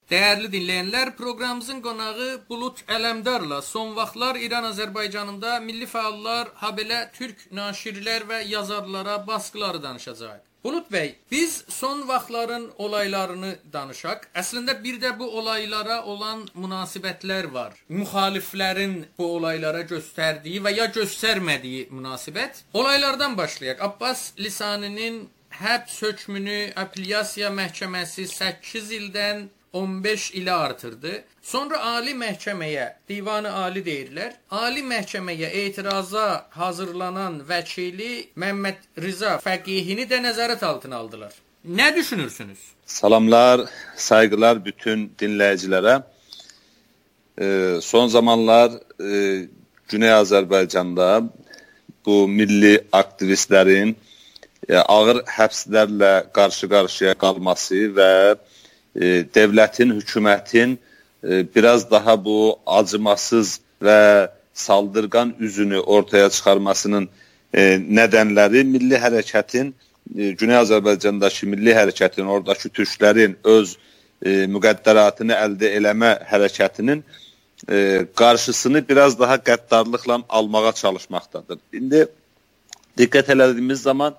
Değerli dinleyenler, programımızın qonağı Bulut Ələmdarla son vaxtlar İran-Azərbaycanında milli fəallar, habelə Türk naşirlər və yazarlara baskıları danışacaq. Bulut bəy, biz son vaxtların olaylarını danışaq. Əslində bir də bu olaylara olan münasibətlər var. Müxaliflərin bu olaylara göstərdiyi və ya göstərmədiyi münasibət. Olaylardan başlayaq. Abbas Lisaninin həbs hökmünü Apellyasiya Məhkəməsi 8 ildən 15 ilə artırdı. Sonra Ali Məhkəməyə, Divanı Ali deyirlər, Ali Məhkəməyə etiraza hazırlanan vəkili Məhəmməd Rıza Fəqihini də nəzarət altına aldılar. Nə düşünürsünüz? Salamlar, saygılar bütün dinləyicilərə. Son zamanlar Güney Azərbaycanda bu milli aktivistlərin ağır həbslərlə qarşı-qarşıya qalması və devlətin, hökumətin biraz daha bu acımasız və saldırgan üzünü ortaya çıxarmasının nədənləri milli hərəkətin, Güney Azərbaycandakı milli hərəkətin, oradakı türklərin öz müqəddəratını əldə eləmə hərəkətinin qarşısını biraz daha qəddarlıqla almağa çalışmaqdadır. İndi diqqət elədiyimiz zaman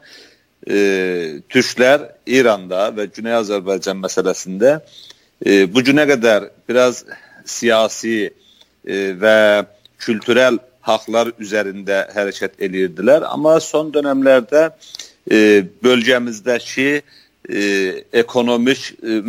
Türklər İranda və Güney Azərbaycan məsələsində bu günə qədər biraz siyasi və kültürel haqlar üzərində hərəkət edirdilər. Amma son dönəmlərdə bölgəmizdəki ekonomik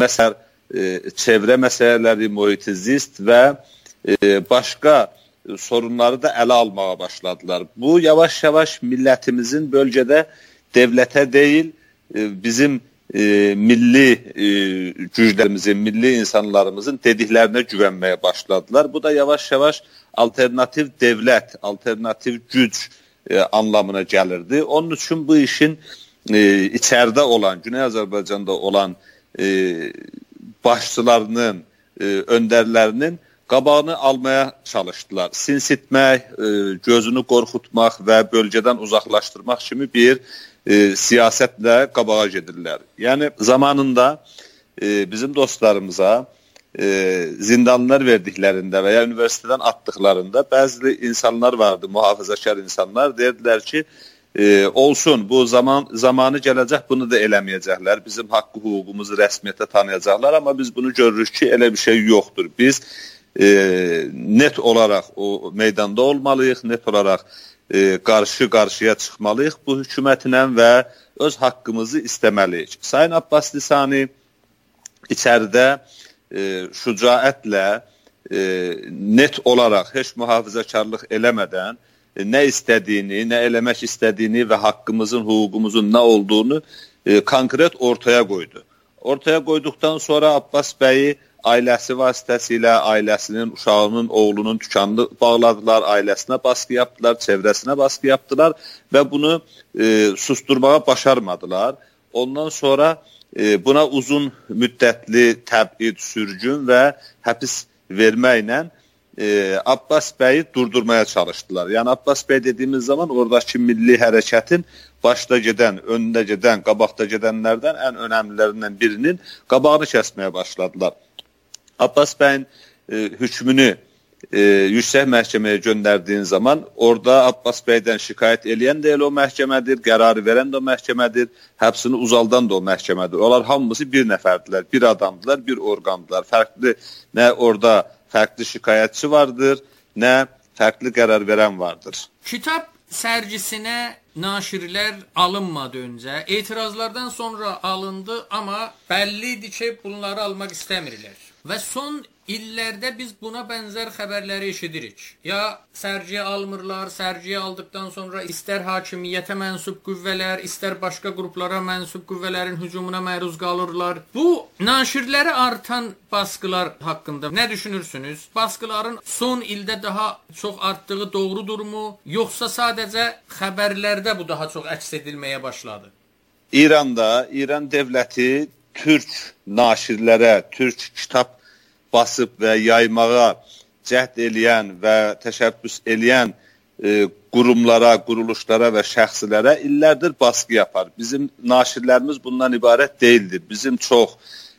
çevrə məsələləri, muhitizist və başqa sorunları da ələ almağa başladılar. Bu yavaş-yavaş millətimizin bölgədə devlətə deyil, bizim milli güclərimizin, milli insanlarımızın dediklərinə güvənməyə başladılar. Bu da yavaş-yavaş alternativ devlət, alternativ güc anlamına gəlirdi. Onun üçün bu işin içəridə olan, Güney Azərbaycanda olan başçılarının, öndərlərinin qabağını almaya çalışdılar. Sinsitmək, gözünü qorxutmaq və bölgədən uzaqlaşdırmaq kimi bir siyasətlə qabağa gedirlər. Yəni zamanında bizim dostlarımıza zindanlar verdiklərində və ya üniversiteden atdıqlarında bəzi insanlar vardı, mühafizəkar insanlar, deyirlər ki, olsun, bu zamanı gələcək, bunu da eləməyəcəklər, bizim haqqı, hüququmuzu rəsmiyyətə tanıyacaqlar, amma biz bunu görürük ki, elə bir şey yoxdur. Biz net olaraq o meydanda olmalıyıq, net olaraq qarşı-qarşıya çıxmalıyıq bu hökumətlə və öz haqqımızı istəməliyik. Sayın Abbas Lisani içəridə şücaətlə net olaraq heç mühafizəkarlıq eləmədən nə istədiyini, nə eləmək istədiyini və haqqımızın, hüququmuzun nə olduğunu konkret ortaya qoydu. Ortaya qoyduqdan sonra Abbas bəyi ailəsi vasitəsilə ailəsinin, uşağının, oğlunun dükanını bağladılar, ailəsinə baskı yaptılar, çevrəsinə baskı yaptılar və bunu susturmağa başarmadılar. Ondan sonra buna uzun müddətli təbid, sürgün və həbs verməklə Abbas bəyi durdurmaya çalışdılar. Yəni Abbas bəy dediyimiz zaman oradakı milli hərəkətin başda gedən, önündə gedən, qabaqda gedənlərdən ən önəmlilərindən birinin qabağını kəsməyə başladılar. Abbas bəyin hükmünü yüksək məhkəməyə göndərdiyin zaman orada Abbas bəydən şikayət eləyən də elə o məhkəmədir, qərarı verən də o məhkəmədir, həbsini uzaldan da o məhkəmədir. Onlar hamısı bir nəfərdilər, bir adamdılar, bir orqandılar. Fərqli, nə orada fərqli şikayətçi vardır, nə fərqli qərar verən vardır. Kitab sərgisinə naşirlər alınmadı öncə. Etirazlardan sonra alındı, amma bəllidir ki, bunları almaq istəmirlər. Və son illərdə biz buna bənzər xəbərləri eşidirik. Ya sərgiyə almırlar, sərgiyə aldıqdan sonra istər hakimiyyətə mənsub qüvvələr, istər başqa qruplara mənsub qüvvələrin hücumuna məruz qalırlar. Bu naşirlərə artan baskılar haqqında nə düşünürsünüz? Baskıların son ildə daha çox artdığı doğrudurmu? Yoxsa sadəcə xəbərlərdə bu daha çox əks edilməyə başladı? İranda, İran devləti türk naşirlərə, türk kitab basıb və yaymağa cəhd eləyən və təşəbbüs eləyən qurumlara, quruluşlara və şəxslərə illərdir baskı yapar. Bizim naşirlərimiz bundan ibarət deyildir. Bizim çox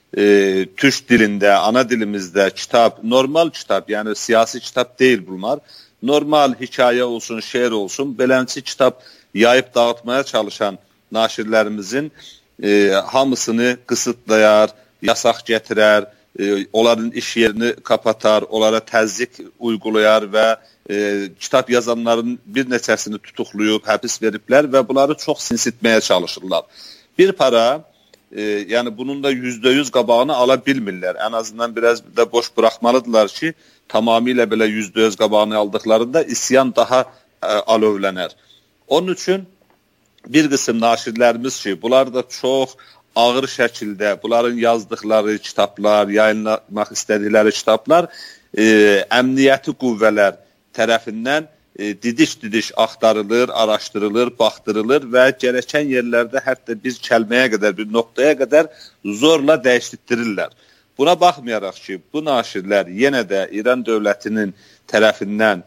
türk dilində, ana dilimizdə kitab, normal kitab, yəni siyasi kitab deyil bunlar. Normal hikayə olsun, şeir olsun, beləncə kitab yayıb dağıtmaya çalışan naşirlərimizin hamısını qısıtlayar, yasaq gətirər, onların iş yerini kapatar, onlara təzyiq uygulayar və kitab yazanların bir neçəsini tutuqlayıb, həbs veriblər və bunları çox sinsitməyə çalışırlar. Bir para, yəni bunun da %100 qabağını ala bilmirlər. Ən azından biraz da boş buraxmalıdırlar ki, tamamilə belə %100 qabağını aldıqlarında isyan daha alovlənər. Onun üçün bir qism naşirlərimiz ki, bunlar da çox ağır şəkildə, bunların yazdıqları kitablar, yayınlamaq istədikləri kitablar əmniyyəti qüvvələr tərəfindən didiş-didiş axtarılır, araşdırılır, baxdırılır və gərəkən yerlərdə hətta bir kəlməyə qədər, bir nöqtəyə qədər zorla dəyişdirirlər. Buna baxmayaraq ki, bu naşirlər yenə də İran dövlətinin tərəfindən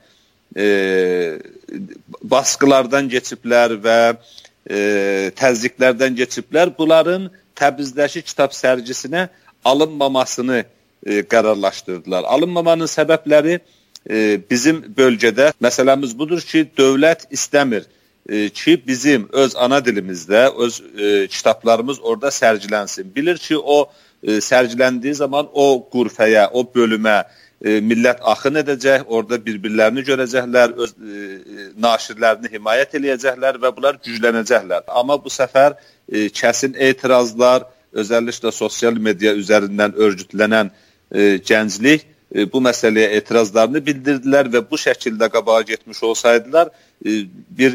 baskılardan keçiblər və təzyiqlərdən keçiblər. Bunların Təbrizdəki kitab sərgisinə alınmamasını qərarlaşdırdılar. Alınmamanın səbəbləri bizim bölgədə məsələmiz budur ki, dövlət istəmir ki, bizim öz ana dilimizdə, öz kitablarımız orada sərgilənsin. Bilir ki, o sərgiləndiyi zaman o qurfəyə, o bölümə millət axın edəcək, orada bir-birlərini görəcəklər, öz naşirlərini himayət eləyəcəklər və bunlar güclənəcəklər. Amma bu səfər kəsin etirazlar, özəlliklə sosial media üzərindən örgütlənən gənclik bu məsələyə etirazlarını bildirdilər və bu şəkildə qabağa getmiş olsaydılar, bir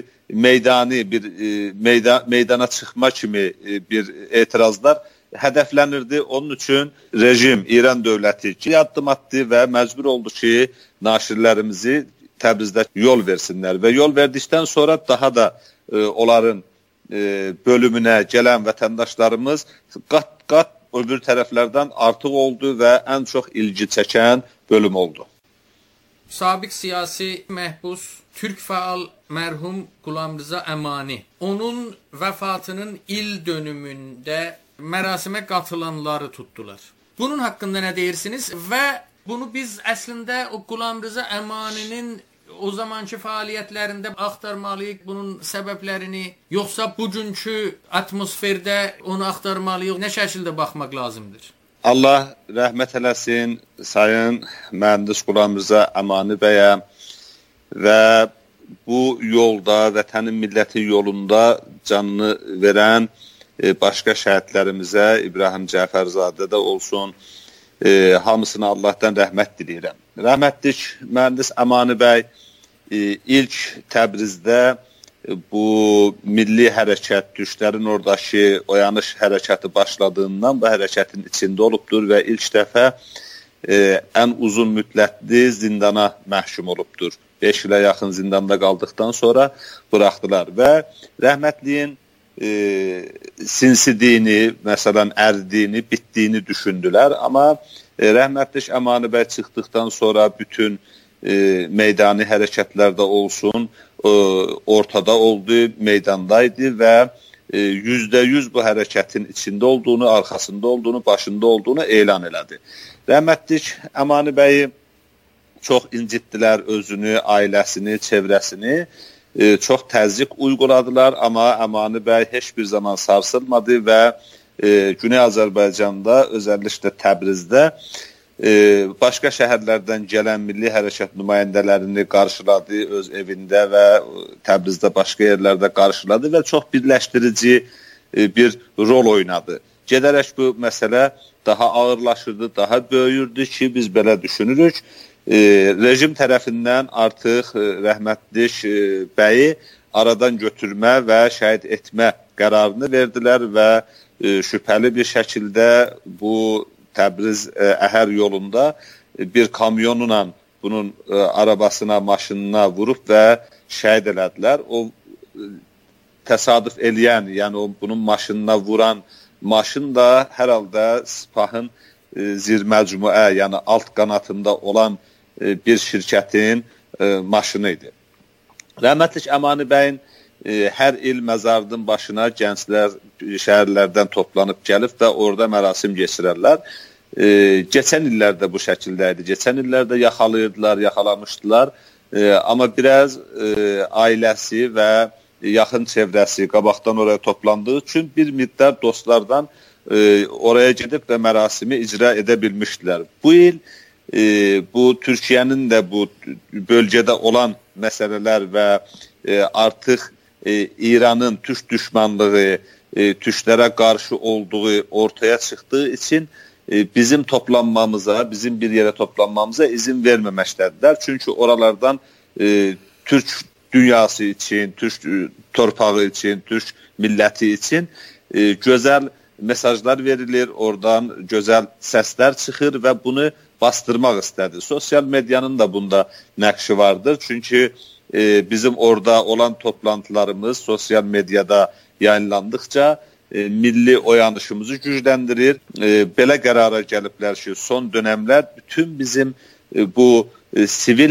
meydana çıxma kimi bir etirazlar hədəflənirdi. Onun üçün rejim, İran dövləti iki addım atdı və məcbur oldu ki, naşirlərimizi Təbrizdə yol versinlər və yol verdikdən sonra daha da onların bölümünə gələn vətəndaşlarımız qat-qat öbür tərəflərdən artıq oldu və ən çox ilgi çəkən bölüm oldu. Sabiq siyasi məhbus Türk faal mərhum Qulamrıza Əmani, onun vəfatının il dönümündə mərasimə qatılanları tutdular. Bunun haqqında nə deyirsiniz və bunu biz əslində o Qulamrıza Əmaninin o zamanki fəaliyyətlərində axtarmalıyıq bunun səbəblərini, yoxsa bugünkü atmosferdə onu axtarmalıyıq? Nə şəkildə baxmaq lazımdır? Allah rəhmət eləsin sayın mühəndis Qulamrıza Əmani bəyə və bu yolda, vətənin millətin yolunda canını verən başqa şəhidlərimizə, İbrahim Cəfərzadə də olsun, hamısına Allahdan rəhmət diləyirəm. Rəhmətlik mühəndis Əmani bəy ilk Təbrizdə bu milli hərəkət, türklərin oradakı oyanış hərəkəti başladığından bu hərəkətin içində olubdur və ilk dəfə ən uzun müddətli zindana məhkum olubdur. 5 ilə yaxın zindanda qaldıqdan sonra buraxdılar və rəhmətliyin sinsidiyini, məsələn, ərdiyini, bitdiyini düşündülər. Amma rəhmətlik Əmani bəy çıxdıqdan sonra bütün meydani hərəkətlərdə olsun, ortada oldu, meydandaydı və %100 bu hərəkətin içində olduğunu, arxasında olduğunu, başında olduğunu elan elədi. Rəhmətlik Əmani bəyi çox incitdilər özünü, ailəsini, çevrəsini, çox təzyiq uyguladılar, amma Əmani bəy heç bir zaman sarsılmadı və Güney Azərbaycanda, özəlliklə Təbrizdə başqa şəhərlərdən gələn milli hərəkət nümayəndələrini qarşıladı öz evində və Təbrizdə başqa yerlərdə qarşıladı və çox birləşdirici bir rol oynadı. Gedərək bu məsələ daha ağırlaşırdı, daha böyüyürdü ki, biz belə düşünürük. Rejim tərəfindən artıq rəhmətlik bəyi aradan götürmə və şəhid etmə qərarını verdilər və şübhəli bir şəkildə bu Təbriz Əhər yolunda bir kamyonla bunun arabasına, maşınına vurub və şəhid elədilər. O təsadüf eləyən, yəni bunun maşınına vuran maşın da hər halda Sipahın zirməcmuə, yəni alt qanatında olan bir şirkətin maşını idi. Rəhmətlik Əmani bəyin hər il məzarın başına gənclər şəhərlərdən toplanıb gəlib və orada mərasim keçirərlər. Keçən illərdə bu şəkildə idi. Keçən illərdə yaxalayırdılar, yaxalamışdılar. Amma biraz ailəsi və yaxın çevrəsi qabaqdan oraya toplandığı üçün bir miqdar dostlardan oraya gedib və mərasimi icra edə bilmişdilər. Bu il bu Türkiyənin də bu bölgədə olan məsələlər və artıq İranın türk düşmanlığı, türklərə qarşı olduğu ortaya çıxdığı üçün bizim toplanmamıza, bizim bir yerə toplanmamıza izin verməməkdədirlər. Çünki oralardan türk dünyası için, türk torpağı için, türk milləti için gözəl mesajlar verilir, oradan gözəl səslər çıxır və bunu bastırmaq istədi. Sosial medyanın da bunda nəqşi vardır. Çünki bizim orada olan toplantılarımız sosial medyada yayınlandıqca milli oyanışımızı gücləndirir. Belə qərara gəliblər ki, son dönəmlər bütün bizim bu sivil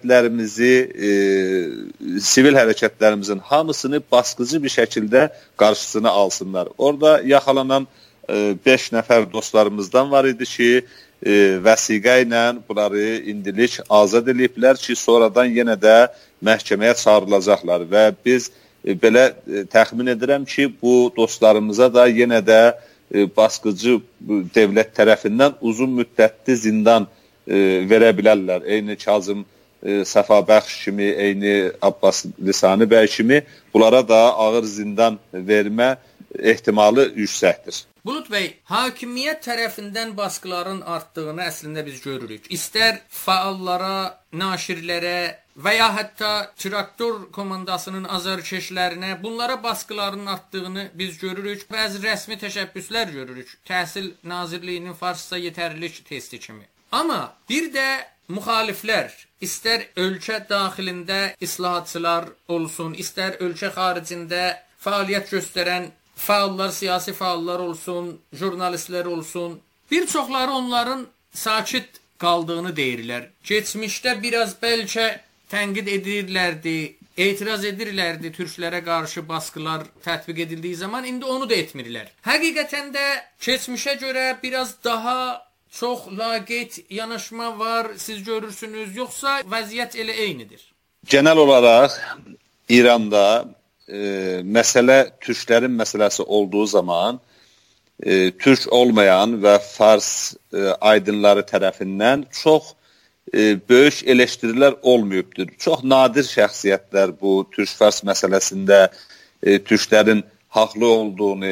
hərəkətlərimizin hamısını baskıcı bir şəkildə qarşısını alsınlar. Orada yaxalanan 5 nəfər dostlarımızdan var idi ki, vəsiqə ilə bunları indilik azad ediblər ki, sonradan yenə də məhkəməyə çağırılacaqlar və biz belə təxmin edirəm ki, bu dostlarımıza da yenə də baskıcı dövlət tərəfindən uzun müddətli zindan verə bilərlər. Eyni Kazım Səfabəxş kimi, eyni Abbas Lisani bəy kimi bunlara da ağır zindan vermə ehtimalı yüksəkdir. Bulut bəy, hakimiyyət tərəfindən baskıların artdığını əslində biz görürük. İstər fəallara, naşirlərə və ya hətta traktor komandasının azarkeşlərinə bunlara baskıların artdığını biz görürük. Bəzi rəsmi təşəbbüslər görürük. Təhsil Nazirliyinin Farsça yetərlilik testi kimi. Amma bir də müxaliflər, istər ölkə daxilində islahatçılar olsun, istər ölkə xaricində fəaliyyət göstərən fəallar, siyasi fəallar olsun, jurnalistlər olsun, bir çoxları onların sakit qaldığını deyirlər. Keçmişdə biraz bəlkə tənqid edirlərdi, etiraz edirlərdi türklərə qarşı baskılar tətbiq edildiyi zaman, indi onu da etmirlər. Həqiqətən də keçmişə görə biraz daha çox laqeyd yanaşma var, siz görürsünüz, yoxsa vəziyyət elə eynidir? Genel olaraq İranda məsələ türklərin məsələsi olduğu zaman türk olmayan və fars aydınları tərəfindən çox böyük eleştirilər olmayıbdır. Çox nadir şəxsiyyətlər bu türk-fars məsələsində türklərin haqlı olduğunu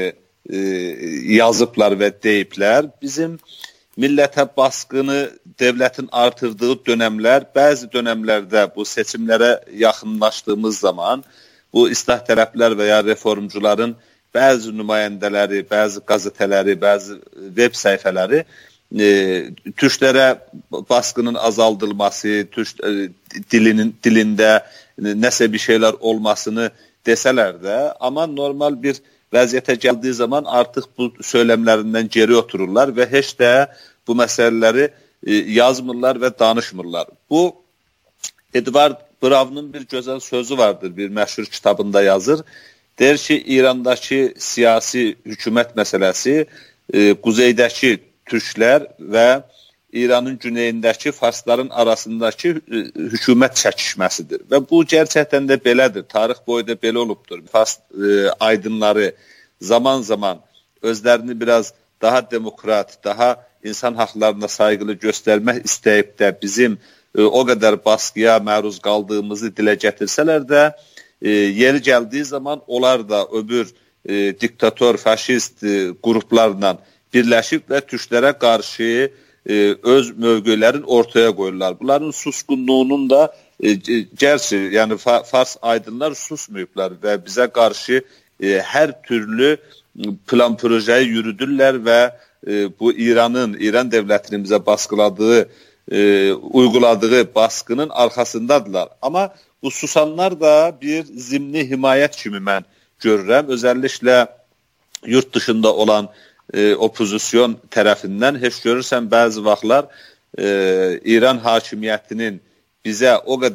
yazıblar və deyiblər. Bizim millətə baskını devlətin artırdığı dönəmlər, bəzi dönəmlərdə bu seçimlərə yaxınlaşdığımız zaman bu islah tərəflər və ya reformcuların bəzi nümayəndələri, bəzi qazetələri, bəzi web səhifələri türklərə baskının azaldılması, türk dilində nəsə bir şeylər olmasını desələr də, amma normal bir vəziyyətə gəldiyi zaman artıq bu söyləmlərindən geri otururlar və heç də bu məsələləri yazmırlar və danışmırlar. Bu Edvard Bravnın bir gözəl sözü vardır, bir məşhur kitabında yazır. Deyir ki, İrandakı siyasi hükümət məsələsi quzeydəki türklər və İranın güneyindəki farsların arasındakı hükümət çəkişməsidir. Və bu gerçəkdən də belədir. Tarix boyu da belə olubdur. Fars aydınları zaman zaman özlərini biraz daha demokrat, daha insan haqlarına sayğılı göstərmək istəyib də bizim o qədər baskıya məruz qaldığımızı dilə gətirsələr də, yeri gəldiyi zaman onlar da öbür diktator, faşist qruplarla birləşib və türklərə qarşı öz mövqelərin ortaya qoyurlar. Bunların susqunluğunun da gerçi, yəni fars aydınlar susmayıblar və bizə qarşı hər türlü plan projeyi yürüdürlər və bu İran devlətinin bizə baskıladığı, uyguladığı baskının arxasındadılar. Amma bu susanlar da bir zimni himayət kimi mən görürəm. Özəlliklə yurt dışında olan opozisyon tərəfindən heç görürsən bəzi vaxtlar İran hakimiyyətinin bizə o qədər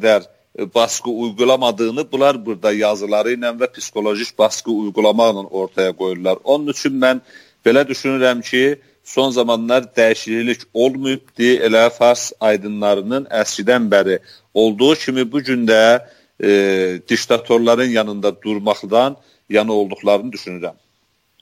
baskı uygulamadığını bunlar burada yazıları ilə və psikolojik baskı uygulamaqla ortaya qoyurlar. Onun üçün mən belə düşünürəm ki, son zamanlar dəyişiklik olmayıbdır. Elə fars aydınlarının əskidən bəri olduğu kimi bu gün də diktatorların yanında durmaqdan yana olduqlarını düşünürəm.